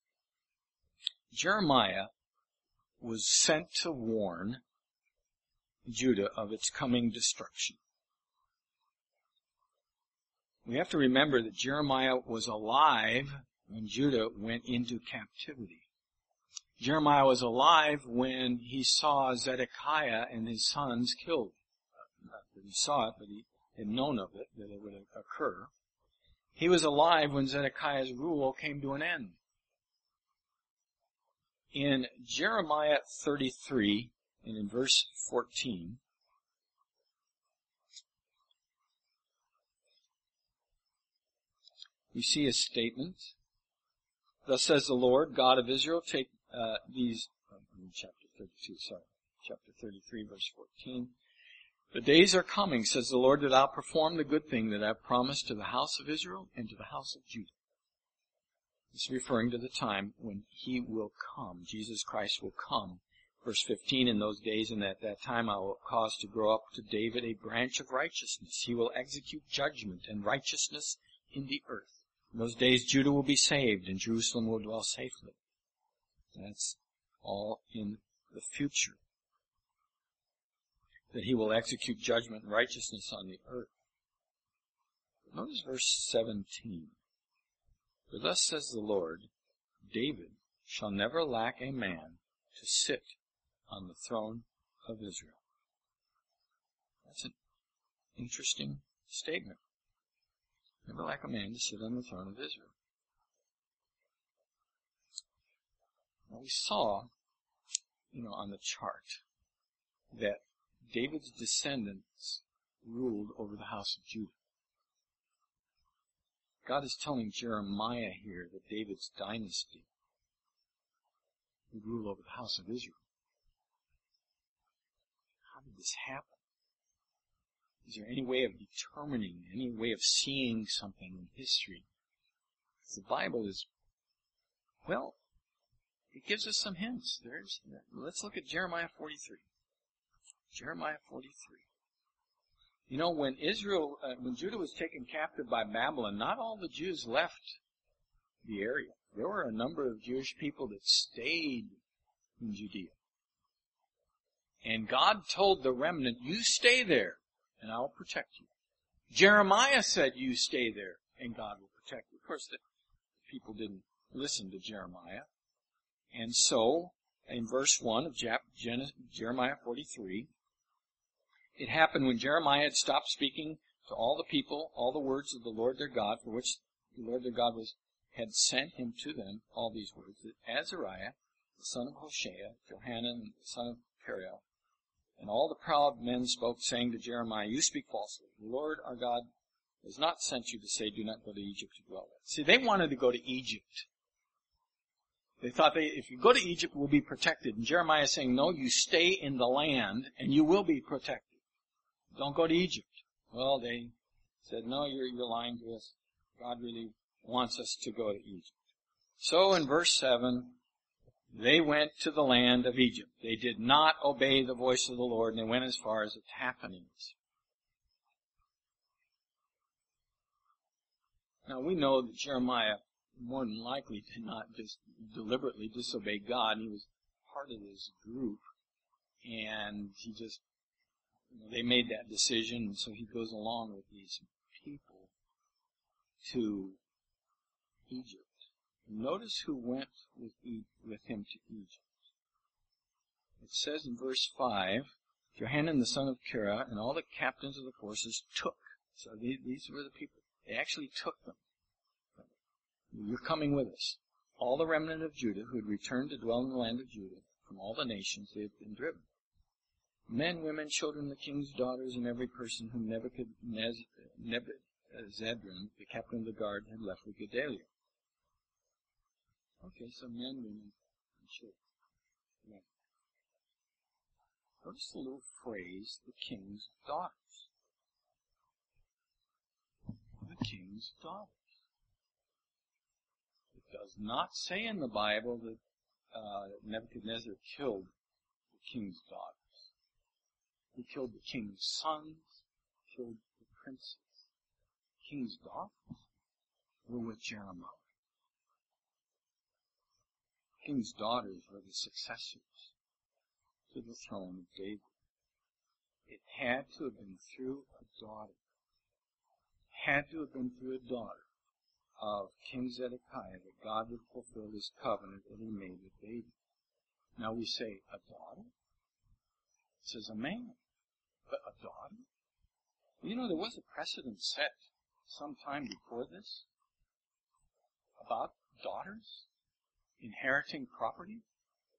Jeremiah was sent to warn Judah of its coming destruction. We have to remember that Jeremiah was alive when Judah went into captivity. Jeremiah was alive when he saw Zedekiah and his sons killed. Not that he saw it, but he had known of it, that it would occur. He was alive when Zedekiah's rule came to an end. In Jeremiah 33 and in verse 14, we see a statement. Thus says the Lord, God of Israel, take chapter 33, verse 14. The days are coming, says the Lord, that I'll perform the good thing that I've promised to the house of Israel and to the house of Judah. It's referring to the time when He will come. Jesus Christ will come. Verse 15, in those days and at that time I will cause to grow up to David a branch of righteousness. He will execute judgment and righteousness in the earth. In those days Judah will be saved and Jerusalem will dwell safely. That's all in the future. That He will execute judgment and righteousness on the earth. Notice verse 17. For thus says the Lord, David shall never lack a man to sit on the throne of Israel. That's an interesting statement. Never lack a man to sit on the throne of Israel. Now we saw, on the chart that David's descendants ruled over the house of Judah. God is telling Jeremiah here that David's dynasty would rule over the house of Israel. How did this happen? Is there any way of determining, any way of seeing something in history? The Bible is, it gives us some hints. Let's look at Jeremiah 43. Jeremiah 43. When Judah was taken captive by Babylon, not all the Jews left the area. There were a number of Jewish people that stayed in Judea. And God told the remnant, you stay there, and I'll protect you. Jeremiah said, you stay there, and God will protect you. Of course, the people didn't listen to Jeremiah. And so, in verse 1 of Jeremiah 43, it happened when Jeremiah had stopped speaking to all the people, all the words of the Lord their God, for which the Lord their God had sent him to them, all these words, that Azariah, the son of Hoshea, Johanan, the son of Kareah, and all the proud men spoke, saying to Jeremiah, you speak falsely. The Lord our God has not sent you to say, do not go to Egypt to dwell there. See, they wanted to go to Egypt. They thought if you go to Egypt, we'll be protected. And Jeremiah is saying, no, you stay in the land, and you will be protected. Don't go to Egypt. Well, they said, no, you're lying to us. God really wants us to go to Egypt. So in verse 7, they went to the land of Egypt. They did not obey the voice of the Lord, and they went as far as the Taphanes. Now we know that Jeremiah more than likely did not just deliberately disobey God. He was part of this group, and he just, they made that decision, and so he goes along with these people to Egypt. Notice who went with him to Egypt. It says in verse 5, Johanan the son of Kareah and all the captains of the forces took. So these were the people. They actually took them. You're coming with us. All the remnant of Judah who had returned to dwell in the land of Judah from all the nations they had been driven. Men, women, children, the king's daughters, and every person whom Nebuchadnezzar, the captain of the guard, had left with Gedaliah. Okay, so men, women, and children. Yeah. Notice the little phrase, the king's daughters. The king's daughters. It does not say in the Bible that Nebuchadnezzar killed the king's daughters. He killed the king's sons, killed the princes. The king's daughters were with Jeremiah. The king's daughters were the successors to the throne of David. It had to have been through a daughter. Had to have been through a daughter of King Zedekiah that God would fulfill his covenant that he made with David. Now we say, a daughter? It says a man. But a daughter? There was a precedent set some time before this about daughters inheriting property.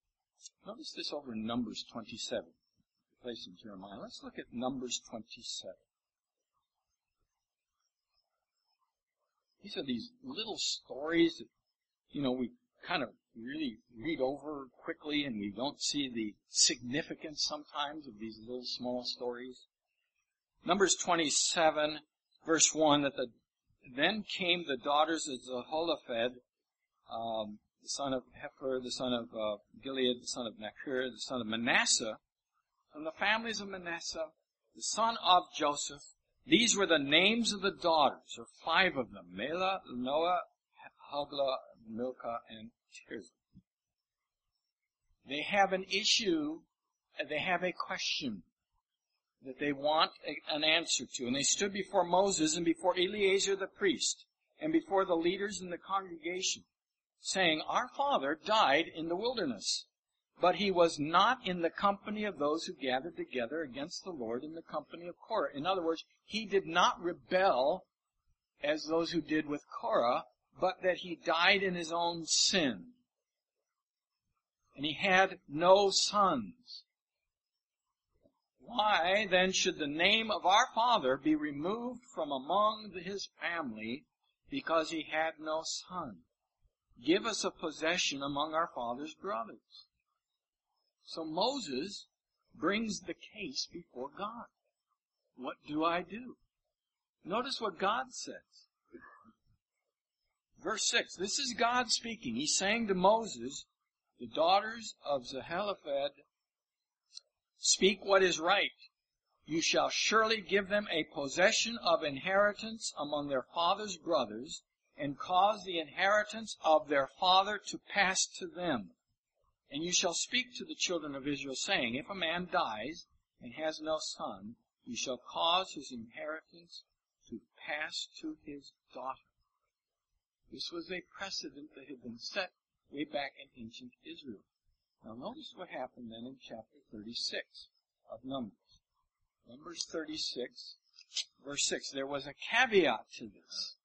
Notice this over in Numbers 27. Place in Jeremiah. Let's look at Numbers 27. These are these little stories that, we kind of really read over quickly, and we don't see the significance sometimes of these little small stories. Numbers 27, verse 1, then came the daughters of Zelophehad, the son of Hepher, the son of Gilead, the son of Machir, the son of Manasseh, from the families of Manasseh, the son of Joseph. These were the names of the daughters, or 5 of them: Mela, Noah, Hoglah, Milcah, and Tirzah. They have an issue, they have a question that they want an answer to. And they stood before Moses and before Eleazar the priest and before the leaders in the congregation, saying, "Our father died in the wilderness, but he was not in the company of those who gathered together against the Lord in the company of Korah." In other words, he did not rebel as those who did with Korah, but that he died in his own sin. And he had no sons. Why then should the name of our father be removed from among his family because he had no son? Give us a possession among our father's brothers. So Moses brings the case before God. What do I do? Notice what God says. Verse 6, this is God speaking. He's saying to Moses, "The daughters of Zelophehad speak what is right. You shall surely give them a possession of inheritance among their father's brothers, and cause the inheritance of their father to pass to them. And you shall speak to the children of Israel, saying, if a man dies and has no son, you shall cause his inheritance to pass to his daughter." This was a precedent that had been set way back in ancient Israel. Now notice what happened then in chapter 36 of Numbers. Numbers 36, verse 6. There was a caveat to this.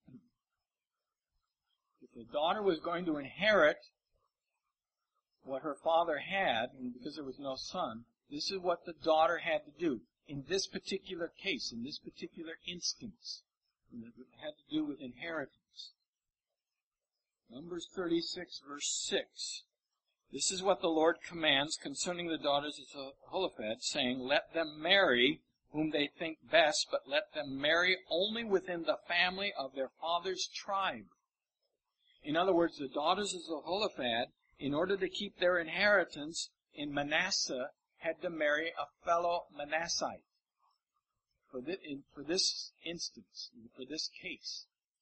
If the daughter was going to inherit what her father had, and because there was no son, this is what the daughter had to do. In this particular case, in this particular instance, it had to do with inheritance. Numbers 36, verse 6. This is what the Lord commands concerning the daughters of Zelophehad, saying, "Let them marry whom they think best, but let them marry only within the family of their father's tribe." In other words, the daughters of Zelophehad, in order to keep their inheritance in Manasseh, had to marry a fellow Manassite. For this instance, for this case.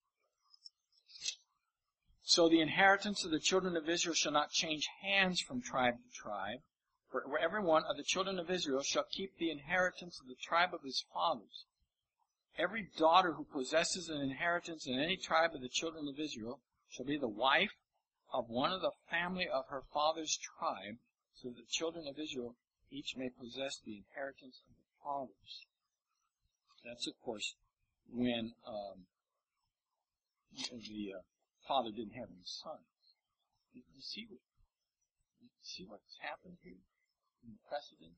So the inheritance of the children of Israel shall not change hands from tribe to tribe, for every one of the children of Israel shall keep the inheritance of the tribe of his fathers. Every daughter who possesses an inheritance in any tribe of the children of Israel shall be the wife of one of the family of her father's tribe, so that the children of Israel each may possess the inheritance of the fathers. That's, of course, when the father didn't have any sons. You see what's happened here in the precedent?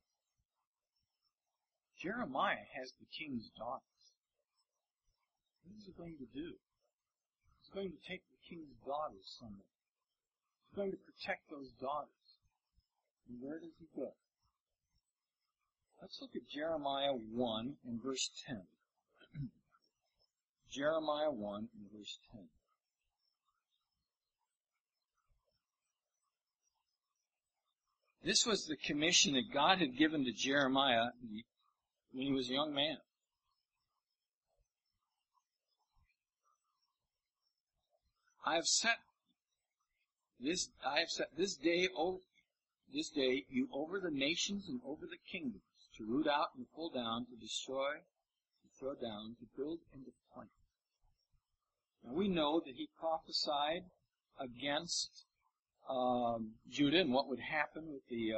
Jeremiah has the king's daughters. What is he going to do? He's going to take the king's daughters somewhere. He's going to protect those daughters. And where does he go? Let's look at Jeremiah 1 and verse 10. Jeremiah 1 and verse 10. This was the commission that God had given to Jeremiah when he was a young man. I have set this day you over the nations and over the kingdoms, to root out and pull down, to destroy, to throw down, to build and to plant. Now we know that he prophesied against Judah and what would happen with the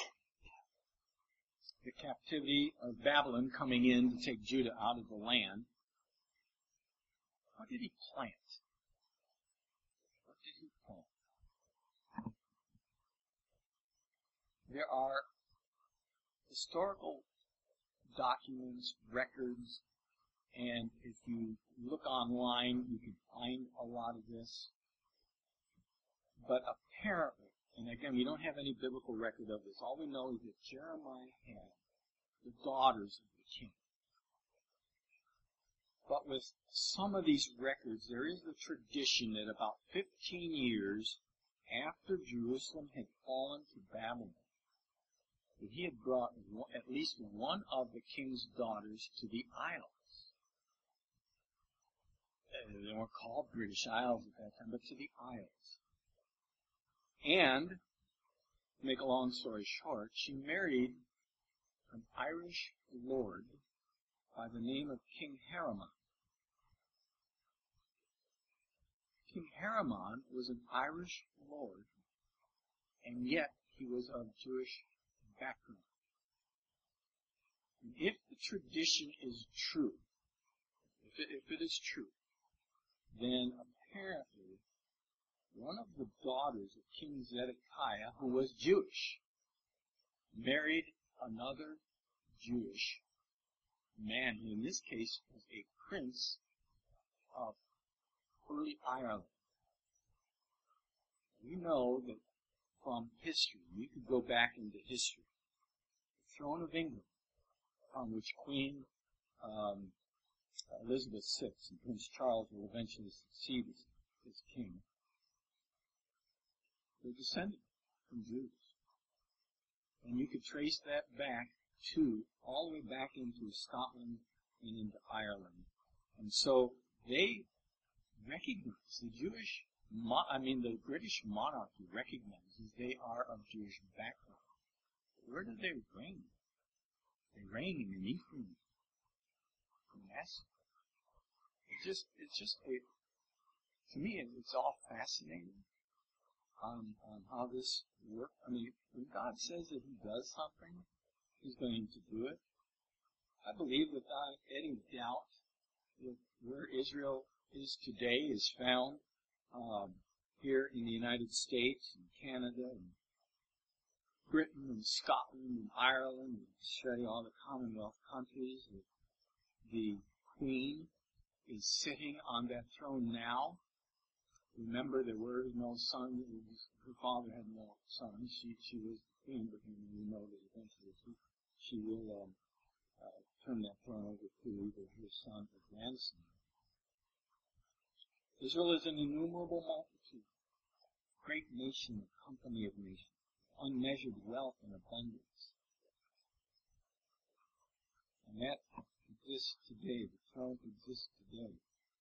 captivity of Babylon coming in to take Judah out of the land. What did he plant? What did he plant? there are historical documents, records, and if you look online, you can find a lot of this. But apparently, and again, we don't have any biblical record of this, all we know is that Jeremiah had the daughters of the king. But with some of these records, there is the tradition that about 15 years after Jerusalem had fallen to Babylon, that he had brought at least one of the king's daughters to the Isles. They weren't called British Isles at that time, but to the Isles. And, to make a long story short, she married an Irish lord by the name of King Haramon. King Haramon was an Irish lord, and yet he was of Jewish background. And if the tradition is true, if it is true, then apparently one of the daughters of King Zedekiah, who was Jewish, married another Jewish man, who in this case was a prince of early Ireland. We know that from history, you could go back into history, the throne of England, on which Queen Elizabeth VI and Prince Charles will eventually succeed as king, they're descended from Jews. And you could trace that back all the way back into Scotland and into Ireland. And so they recognize the British monarchy recognizes they are of Jewish background. Where do they reign? They reign in Ephraim, Manasseh. To me, it's all fascinating on how this works. I mean, when God says that He does something, He's going to do it. I believe without any doubt that where Israel is today is found here in the United States and Canada and Britain and Scotland and Ireland and Australia, all the Commonwealth countries. The Queen is sitting on that throne now. Remember, there were no sons. Her father had no sons. She was the queen, but we know that eventually she will turn that throne over to either her son or grandson. Israel is an innumerable multitude, great nation, a company of nations, unmeasured wealth and abundance. And that exists today. The throne exists today.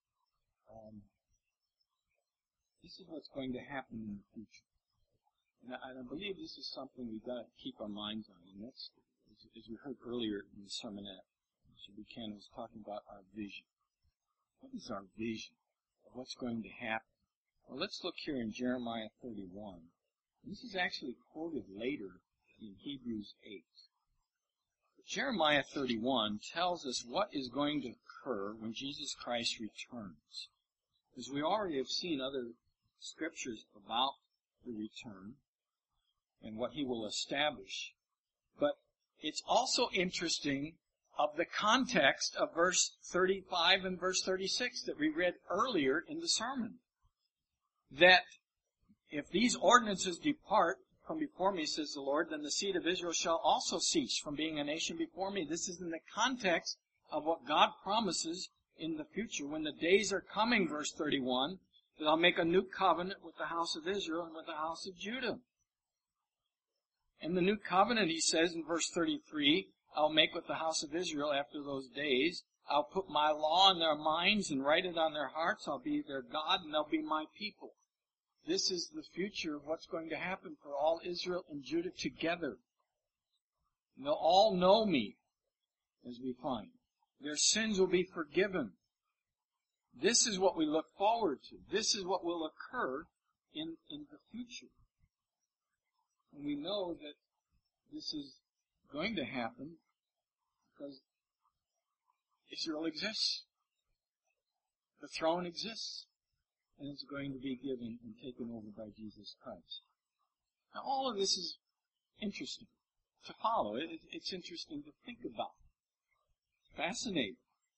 This is what's going to happen in the future. And I believe this is something we've got to keep our minds on. And that's, as we heard earlier in the sermonette, Mr. Buchanan was talking about our vision. What is our vision of what's going to happen? Well, let's look here in Jeremiah 31. This is actually quoted later in Hebrews 8. But Jeremiah 31 tells us what is going to occur when Jesus Christ returns. As we already have seen other scriptures about the return and what He will establish. But it's also interesting of the context of verse 35 and verse 36 that we read earlier in the sermon. That if these ordinances depart from before me, says the Lord, then the seed of Israel shall also cease from being a nation before me. This is in the context of what God promises in the future. When the days are coming, verse 31, that I'll make a new covenant with the house of Israel and with the house of Judah. And the new covenant, He says in verse 33, I'll make with the house of Israel after those days. I'll put my law in their minds and write it on their hearts. I'll be their God and they'll be my people. This is the future of what's going to happen for all Israel and Judah together. And they'll all know me, as we find. Their sins will be forgiven. This is what we look forward to. This is what will occur in the future. And we know that this is going to happen because Israel exists. The throne exists. And it's going to be given and taken over by Jesus Christ. Now all of this is interesting to follow. It's interesting to think about. Fascinating.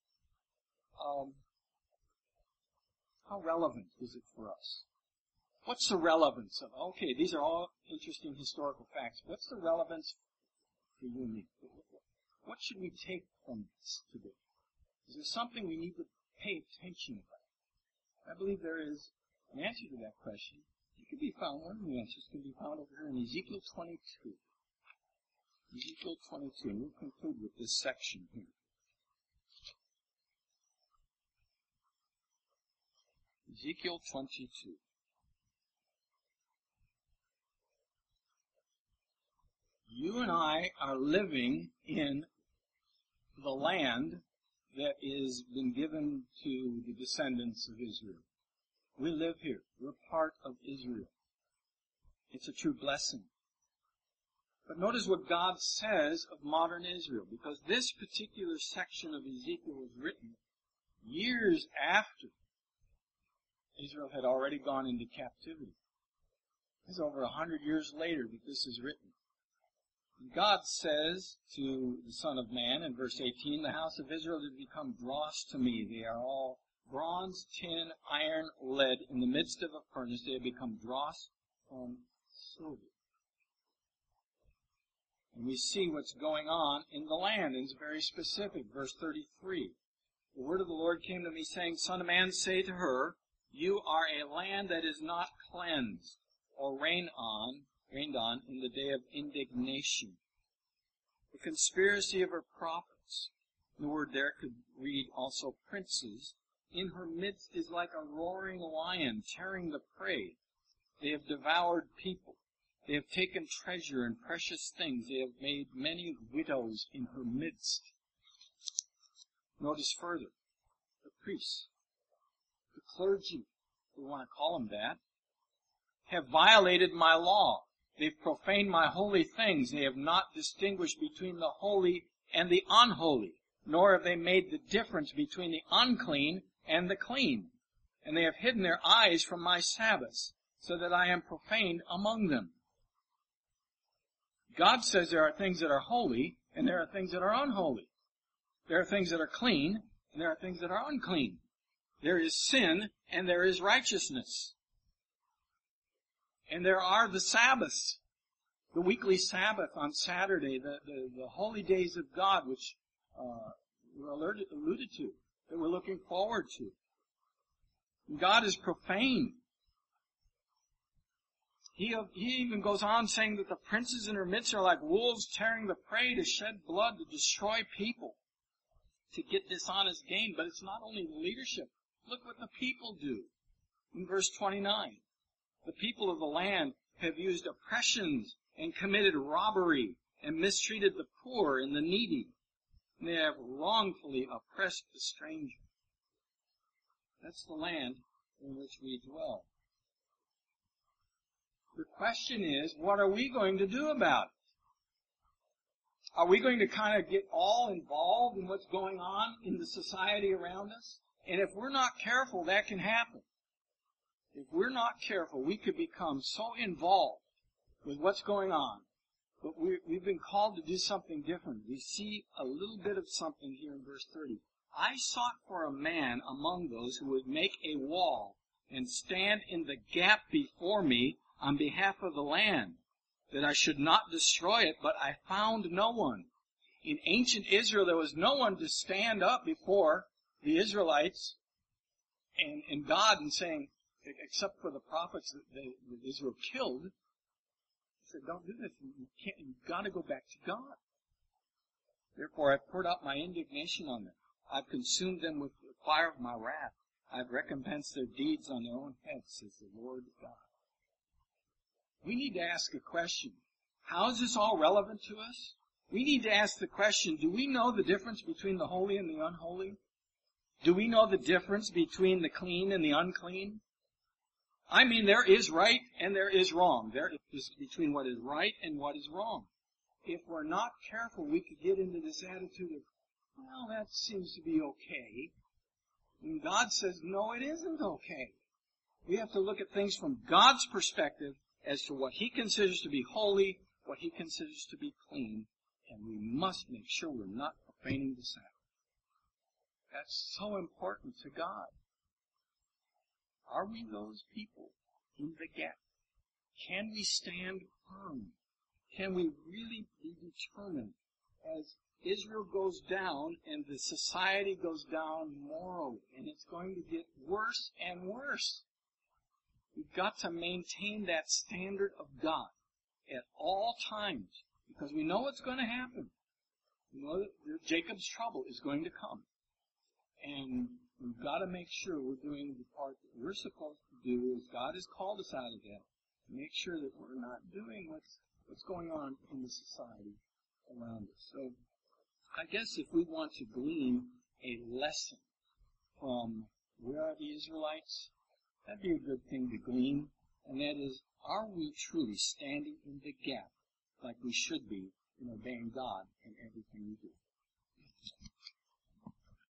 How relevant is it for us? What's the relevance of, okay, these are all interesting historical facts. What's the relevance for you and me? What should we take from this today? Is there something we need to pay attention about? I believe there is an answer to that question. It can be found, one of the answers can be found over here in Ezekiel 22. Ezekiel 22, and we'll conclude with this section here. Ezekiel 22. You and I are living in the land that is been given to the descendants of Israel. We live here. We're part of Israel. It's a true blessing. But notice what God says of modern Israel, because this particular section of Ezekiel was written years after Israel had already gone into captivity. It's over 100 years later that this is written. And God says to the Son of Man in verse 18, the house of Israel has become dross to me. They are all bronze, tin, iron, lead. In the midst of a furnace, they have become dross from silver. And we see what's going on in the land, and it's very specific. Verse 33. The word of the Lord came to me, saying, Son of man, say to her, you are a land that is not cleansed, or rained on in the day of indignation. The conspiracy of her prophets, the word there could read also princes, in her midst is like a roaring lion tearing the prey. They have devoured people. They have taken treasure and precious things. They have made many widows in her midst. Notice further, the priests, the clergy, we want to call them that, have violated my law. They've profaned my holy things. They have not distinguished between the holy and the unholy, nor have they made the difference between the unclean and the clean. And they have hidden their eyes from my Sabbaths, so that I am profaned among them. God says there are things that are holy, and there are things that are unholy. There are things that are clean, and there are things that are unclean. There is sin, and there is righteousness. And there are the Sabbaths, the weekly Sabbath on Saturday, the holy days of God, which we're alluded to, that we're looking forward to. And God is profane. He even goes on saying that the princes in her midst are like wolves tearing the prey to shed blood, to destroy people, to get dishonest gain. But it's not only the leadership. Look what the people do. In verse 29, the people of the land have used oppressions and committed robbery and mistreated the poor and the needy. And they have wrongfully oppressed the stranger. That's the land in which we dwell. The question is, what are we going to do about it? Are we going to kind of get all involved in what's going on in the society around us? And if we're not careful, that can happen. If we're not careful, we could become so involved with what's going on. But we've been called to do something different. We see a little bit of something here in verse 30. I sought for a man among those who would make a wall and stand in the gap before me on behalf of the land, that I should not destroy it, but I found no one. In ancient Israel, there was no one to stand up before the Israelites and God and saying, except for the prophets that Israel killed, he said, don't do this. You've got to go back to God. Therefore, I've poured out my indignation on them. I've consumed them with the fire of my wrath. I've recompensed their deeds on their own heads, says the Lord God. We need to ask a question. How is this all relevant to us? We need to ask the question, do we know the difference between the holy and the unholy? Do we know the difference between the clean and the unclean? I mean, there is right and there is wrong. There is between what is right and what is wrong. If we're not careful, we could get into this attitude of, well, that seems to be okay. And God says, no, it isn't okay. We have to look at things from God's perspective as to what He considers to be holy, what he considers to be clean, and we must make sure we're not profaning the Sabbath. That's so important to God. Are we those people in the gap? Can we stand firm? Can we really be determined as Israel goes down and the society goes down morally, and it's going to get worse and worse? We've got to maintain that standard of God at all times, because we know what's going to happen. We know that Jacob's trouble is going to come. And we've got to make sure we're doing the part that we're supposed to do as God has called us out of that. Make sure that we're not doing what's going on in the society around us. So I guess if we want to glean a lesson from where are the Israelites, that'd be a good thing to glean. And that is, are we truly standing in the gap like we should be in obeying God in everything we do?